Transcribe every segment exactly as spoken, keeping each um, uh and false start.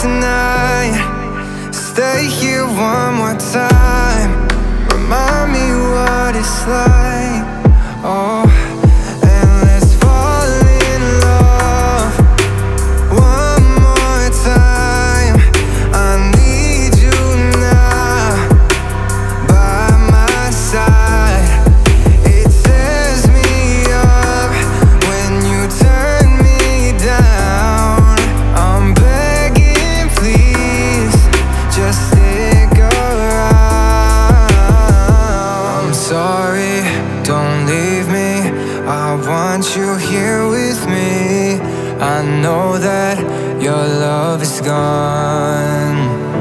tonight. Stay here one more time. Remind me what it's like. Oh, and let's fall in love one more time. I need you now by my side. It tears me up when you turn me down. I'm begging, please, just stick around. I'm sorry, don't leave me. I want you here with me. I know that your love is gone.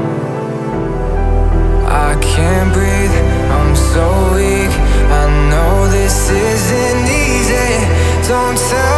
I can't breathe, I'm so weak. I know this isn't easy. Don't tell